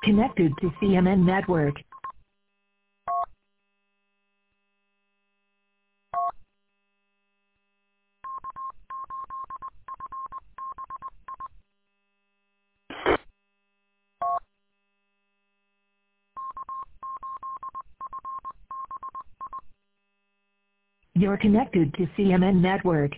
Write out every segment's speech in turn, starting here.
Connected to CMN Network. You're connected to CMN Network.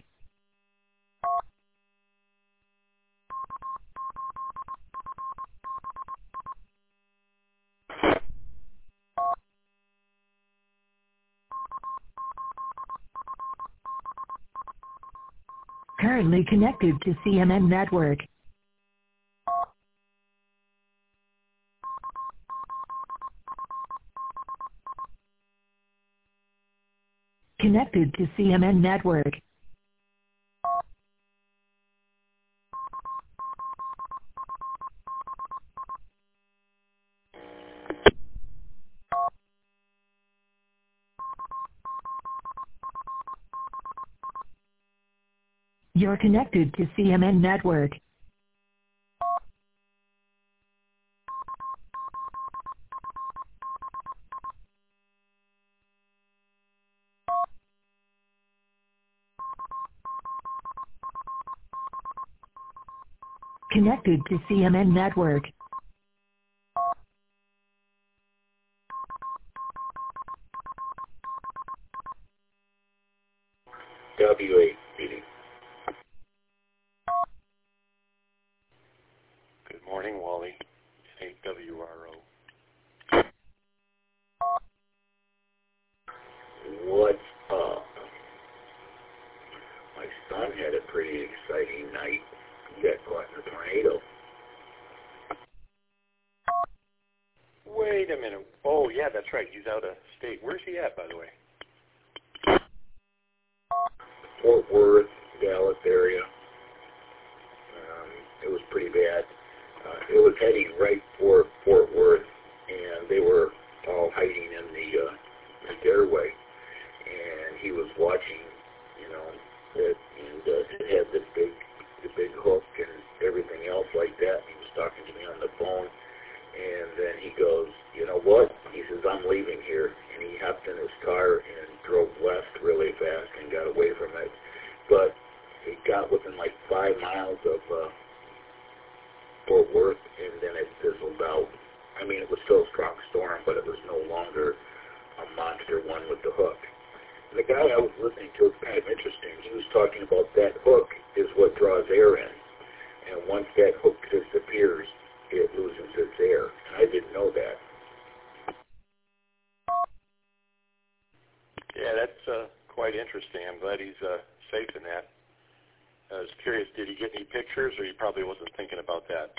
Currently connected to CMN Network. Connected to CMN Network. You're connected to CMN Network. Connected to CMN Network. W8 meeting. Good morning, Wally. 8WRO. What's up? My son had a pretty exciting night. He got caught in a tornado. Wait a minute. Oh, yeah, that's right. He's out of state. Where's he at, by the way? Fort Worth, Dallas area. It was pretty bad. It was heading right for Fort Worth, and they were all hiding in the stairway. And he was watching, it, and it had the big hook and everything else like that. He was talking to me on the phone, and then he goes, "You know what?" He says, "I'm leaving here." And he hopped in his car and drove west really fast and got away from it. But he got within like 5 miles of Fort Worth, and then it fizzled out. I mean, it was still a strong storm, but it was no longer a monster one with the hook. And the guy I was listening to, it's kind of interesting. He was talking about that hook is what draws air in. And once that hook disappears, it loses its air. And I didn't know that. Yeah, that's quite interesting. I'm glad he's safe in that. I was curious, did he get any pictures, or he probably wasn't thinking about that?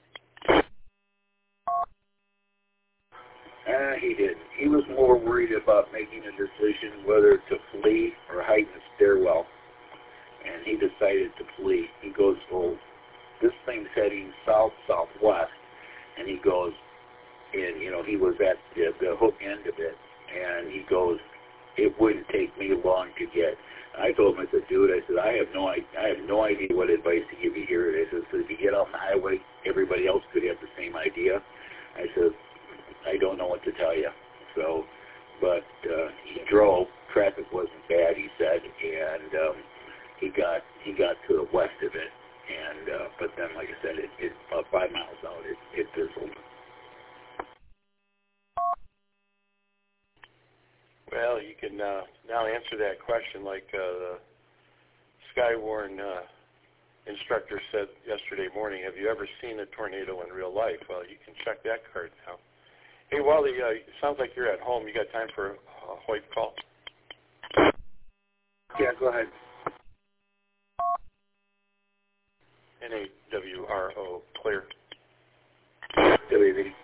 He didn't. He was more worried about making a decision whether to flee or hide in the stairwell. And he decided to flee. He goes, "Well, this thing's heading south-southwest." And he goes, and, he was at the hook end of it. And he goes, "It wouldn't take me long to get." I told him, I said, "Dude," I said, I have no idea what advice to give you here." I said, "So if you get on the highway, everybody else could have the same idea." I said, "I don't know what to tell you." So, but he drove. Traffic wasn't bad, he said, and he got to the west of it. And but then, like I said, it about 5 miles out, it fizzled. Well, you can now answer that question like the Skywarn instructor said yesterday morning. Have you ever seen a tornado in real life? Well, you can check that card now. Hey, Wally, it sounds like you're at home. You got time for a Hoyt call? Yeah, go ahead. NAWRO, clear. WV.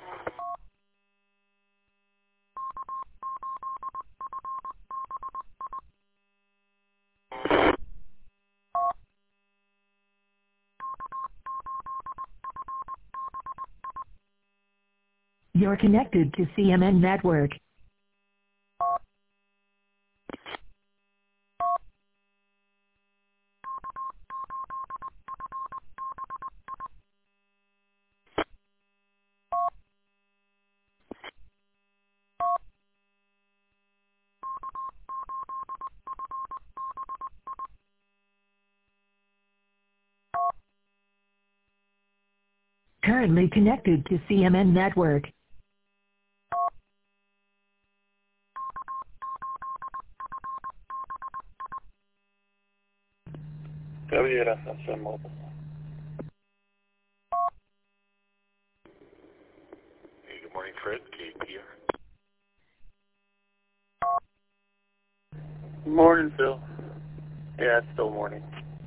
You're connected to CMN Network. currently connected to CMN Network. WSSM Mobile. Hey, good morning, Fred. KPR. Morning, Phil. Yeah, it's still morning.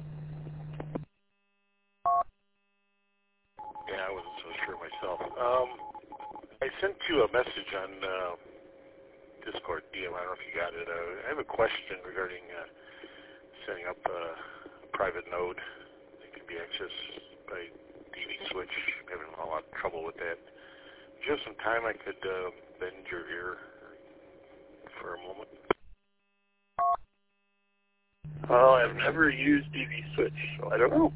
Yeah, I wasn't so sure myself. I sent you a message on Discord, DM. I don't know if you got it. I have a question regarding setting up a private node that can be accessed by DV switch. I'm having a lot of trouble with that. Do you have some time I could bend your ear for a moment? Well, I've never used DV switch, so I don't know.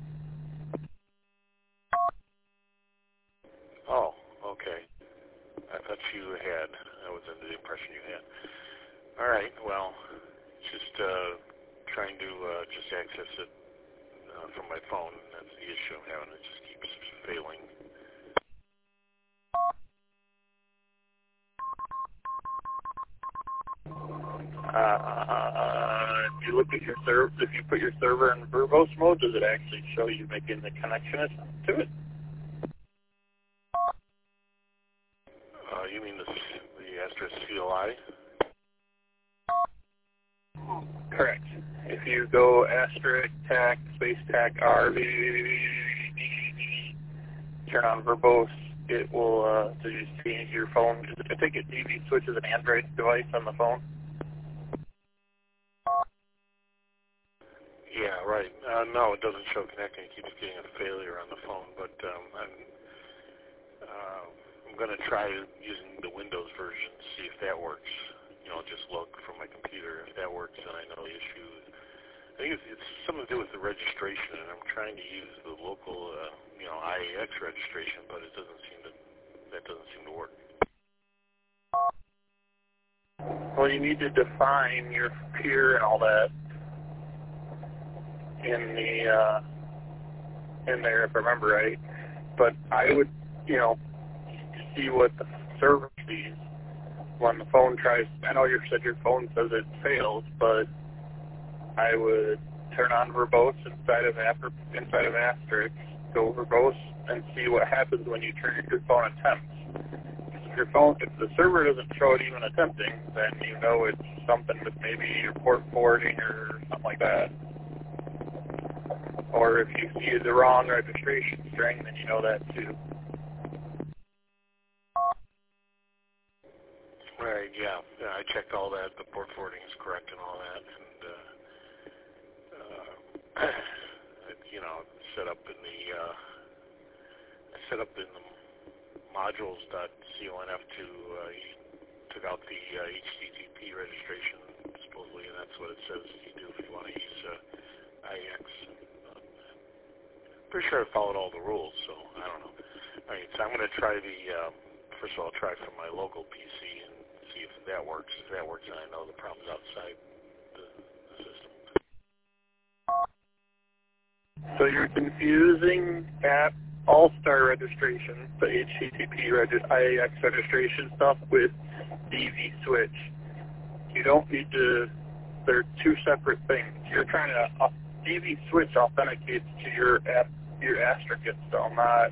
Oh, okay. I thought you had. I was under the impression you had. All right. Well, just trying to just access it from my phone. That's the issue I'm having. It just keeps failing. If you look at your server, if you put your server in verbose mode, does it actually show you making the connection to it? You mean the Astra CLI? Correct. If you go asterisk tac space tac R, turn on verbose, it will so you see your phone. I think DV switch is an Android device on the phone. Yeah, right. No, it doesn't show connecting. It keeps getting a failure on the phone, but I'm going to try using the Windows version to see if that works. You know, just look from my computer. If that works, then I know the issue. I think it's something to do with the registration, and I'm trying to use the local, IAX registration, but that doesn't seem to work. Well, you need to define your peer and all that in there, if I remember right. But I would, see what the server sees when the phone tries. I know you said your phone says it fails, but I would turn on verbose inside of asterisk, go verbose, and see what happens when you turn your phone attempts. If the server doesn't show it even attempting, then you know it's something with maybe your port forwarding or something like that. Or if you see the wrong registration string, then you know that too. Right, yeah. I checked all that. The port forwarding is correct and all that. And, set up in the modules.conf to, took out the HTTP registration, supposedly, and that's what it says you do if you want to use IX. Pretty sure I followed all the rules, so I don't know. All right, so I'm going to try first of all, try from my local PC and see if that works. If that works, then I know the problem's outside the system. So you're confusing app All-Star registration, the HTTP IAX registration stuff, with DV switch. You don't need to, they're two separate things. You're trying to, DV switch authenticates to your app, your asterisk install, not,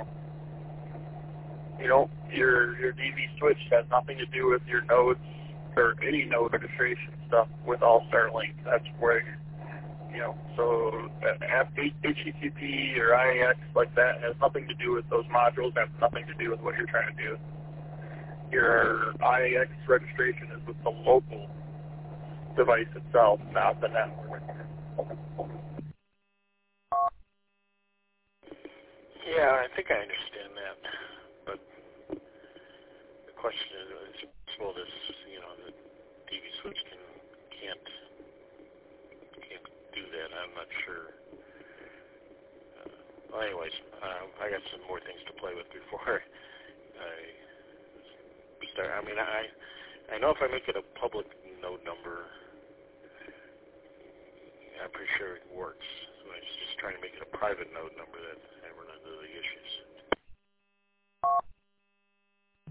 your DV switch has nothing to do with your nodes or any node registration stuff with All-Star Link. That's where, so app HTTP or IAX like that has nothing to do with those modules, has nothing to do with what you're trying to do. Your IAX registration is with the local device itself, not the network. Yeah, I think I understand that, but the question is, well, the DV switch can't do that. I'm not sure. Well, anyways, I got some more things to play with before I start. I mean, I know if I make it a public node number, I'm pretty sure it works. So I was just trying to make it a private node number that I run into the issues.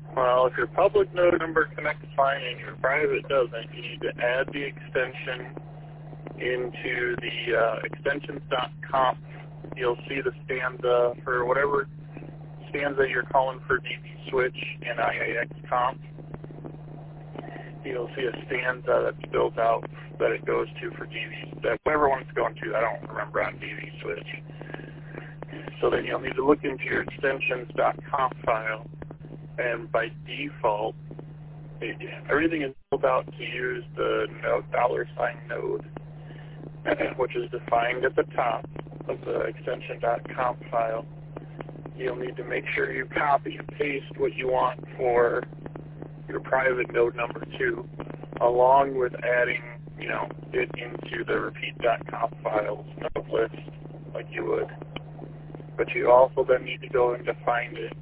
Well, if your public node number connects fine and your private doesn't, you need to add the extension into the extensions.conf. You'll see the stanza for whatever stanza you're calling for DB switch and IAX conf. You'll see a stanza that's built out that it goes to for DB, that whatever one it's going to, I don't remember on DB switch. So then you'll need to look into your extensions.conf file, and by default, everything is built out to use the $sign node, which is defined at the top of the extension.conf file. You'll need to make sure you copy and paste what you want for your private node number 2, along with adding, it into the repeat.conf files node list like you would. But you also then need to go and define it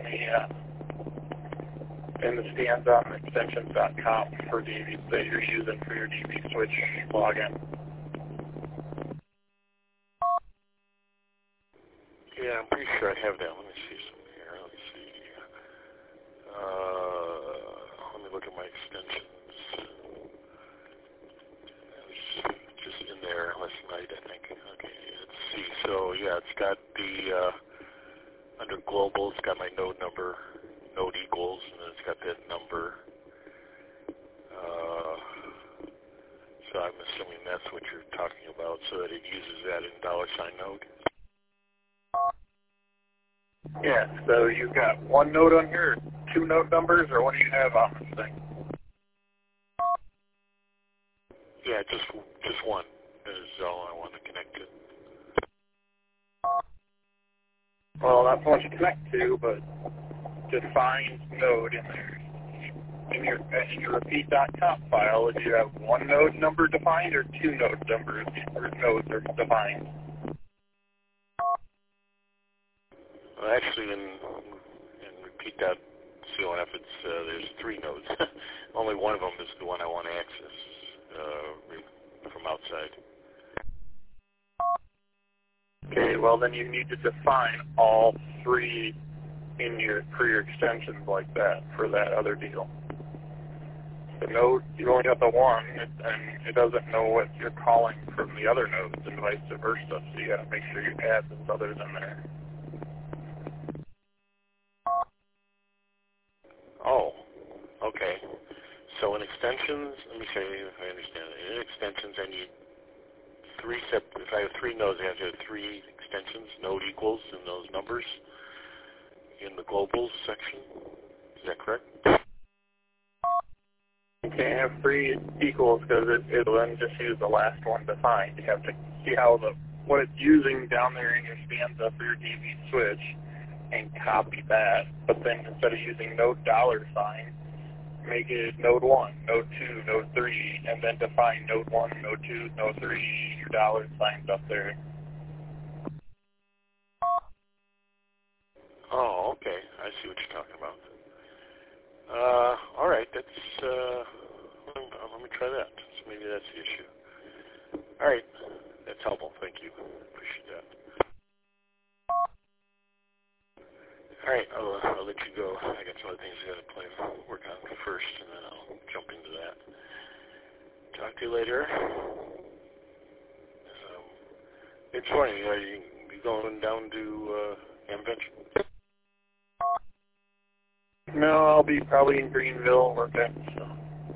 in the stanza on extensions.conf for DB that you're using for your DB switch login. Yeah, I'm pretty sure I have that. Let me see something here. Let me see. Let me look at my extensions. It was just in there last night, I think. Okay, let's see. So, yeah, it's got the, under global, it's got my node number, node equals, and then it's got that number. So I'm assuming that's what you're talking about, so that it uses that in $sign node. Yeah, so you've got one node on here, 2 node numbers, or what do you have on this thing? Yeah, just one is all I want to connect to. Well, that's what you connect to, but define node in there. In your repeat.conf file, do you have one node number defined or 2 node numbers or nodes are defined? Well, actually, in repeat.conf, there's 3 nodes. Only one of them is the one I want to access from outside. Okay, well then you need to define all 3 for your extensions like that for that other deal. The node, you only got the one, and it doesn't know what you're calling from the other nodes and vice versa, so you got to make sure you add those others in there. Oh, okay. So in extensions, let me see if I understand it. In extensions, I need 3 if I have 3 nodes, I have to have 3 extensions, node equals, and those numbers in the globals section. Is that correct? You can't have 3 equals because it'll then just use the last one defined. You have to see how what it's using down there in your stanza for your DB switch and copy that, but then instead of using node $sign, make it node 1, node 2, node 3, and then define node 1, node 2, node 3, your $signs up there. Oh, okay. I see what you're talking about. All right. That's let me try that. So maybe that's the issue. All right. That's helpful. Thank you. Appreciate that. All right. I'll let you go. I got some other things I got to work on first, and then I'll jump into that. Talk to you later. It's funny. Are you going down to Amvention? No, I'll be probably in Greenville working, so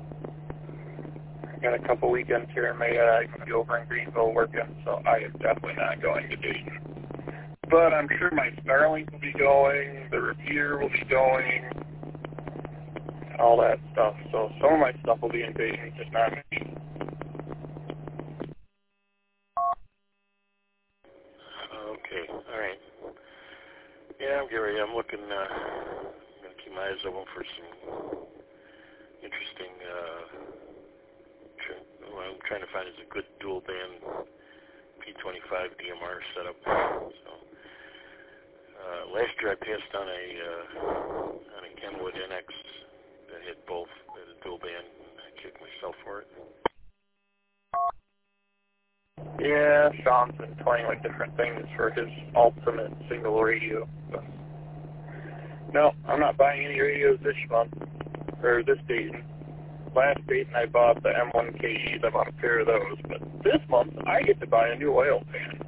I got a couple weekends here in May that I can be over in Greenville working, so I am definitely not going to Dayton. But I'm sure my Starlink will be going, the repeater will be going, all that stuff, so some of my stuff will be in Dayton, just not me. Okay, all right. Yeah, I'm Gary. I'm looking, I'm going to keep my eyes open for some interesting, what I'm trying to find is a good dual band P25 DMR setup. So, last year I passed on a Kenwood NX that had both, a dual band, and I kicked myself for it. Yeah, Sean's been playing with different things for his ultimate single radio. So No, I'm not buying any radios this month, or this Dayton. Last Dayton I bought the M1KEs, I bought a pair of those, but this month I get to buy a new oil pan.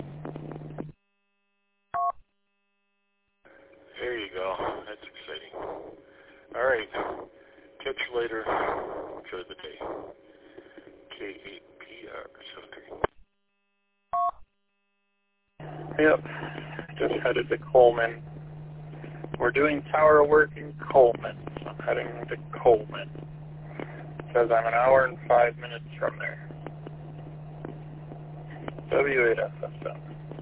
There you go. That's exciting. All right. Catch you later. Enjoy the day. K8PR 73. Yep. Just headed to Coleman. We're doing tower work in Coleman. So I'm heading to Coleman. Says I'm an hour and 5 minutes from there. W8FSM.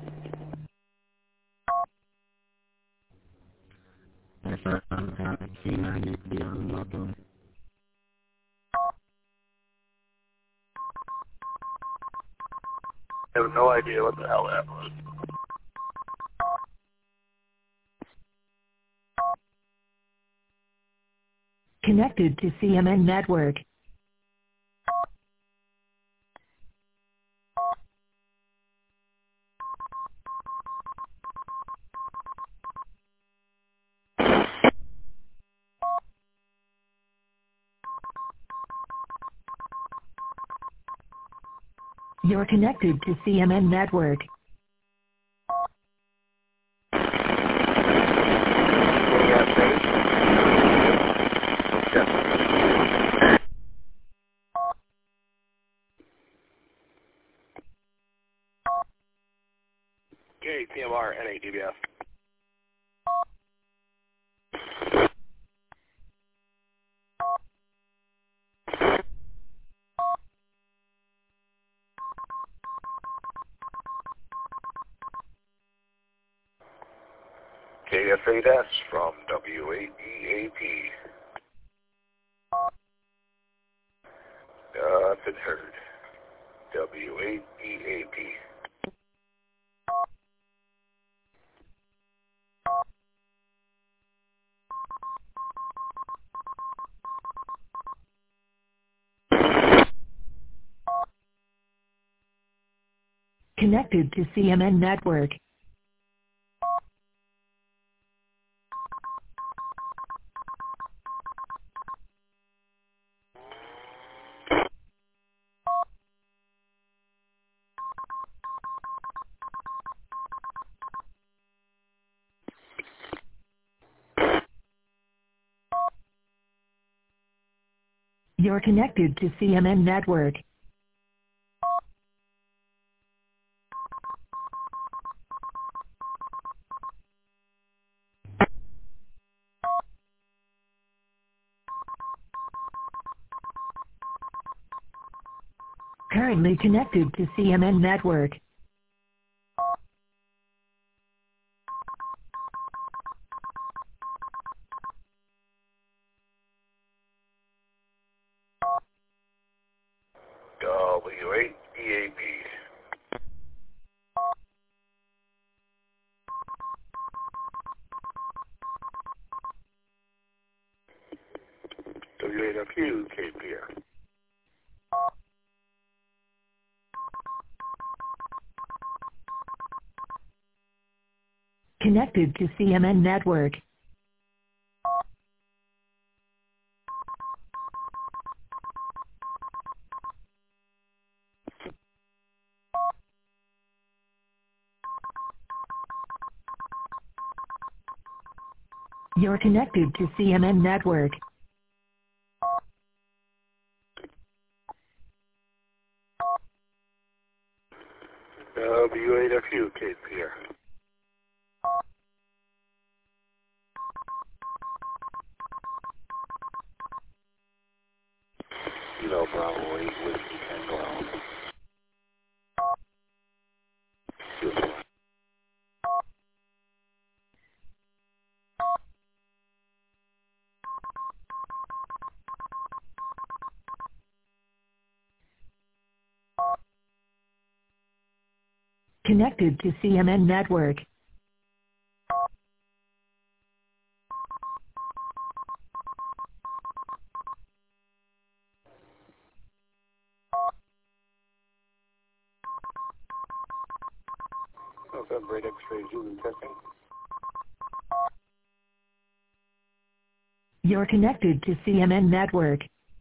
I have no idea what the hell that was. Connected to CMN Network. You're connected to CMN Network. KPMR NADBF. KF8S from W8EAP. Up and heard. W8EAP. Connected to CMN Network. You're connected to CMN Network. Currently connected to CMN Network. W8EAP. W8FU KPR. Connected to CMN Network. You're connected to CMN Network. W8FU KPR. Kilo Bravo 8 Whiskey Tango Alpha. Connected to CMN Network. November 8 X-ray Zulu testing. You're connected to CMN Network.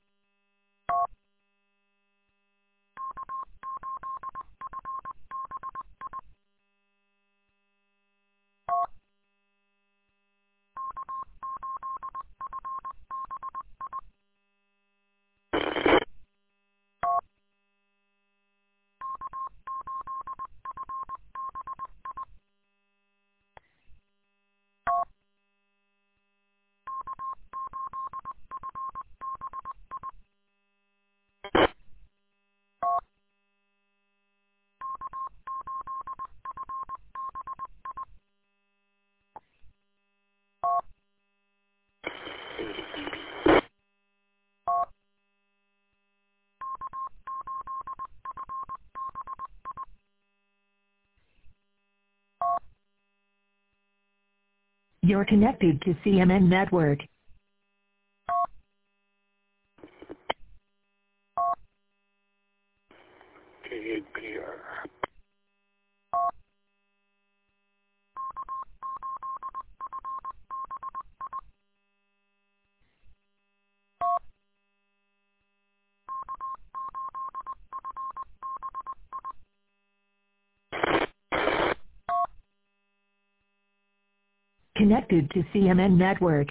You're connected to CMN Network. KBR. Connected to CMN Network.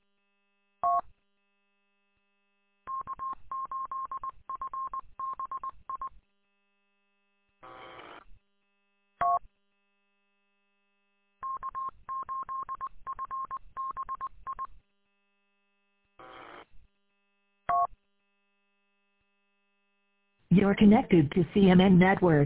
You're connected to CMN Network.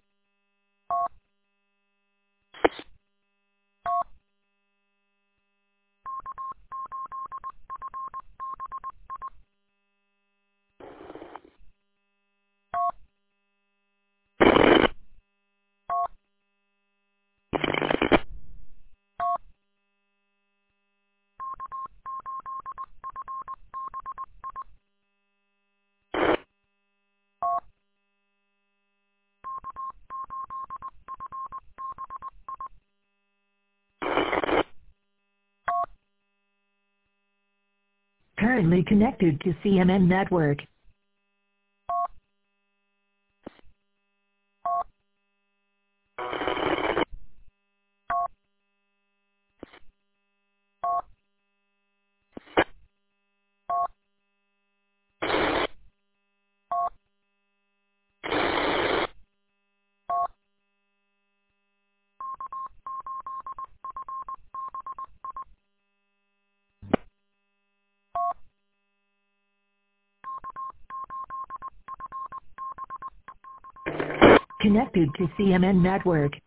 Currently connected to CMN Network. Connected to CMN Network.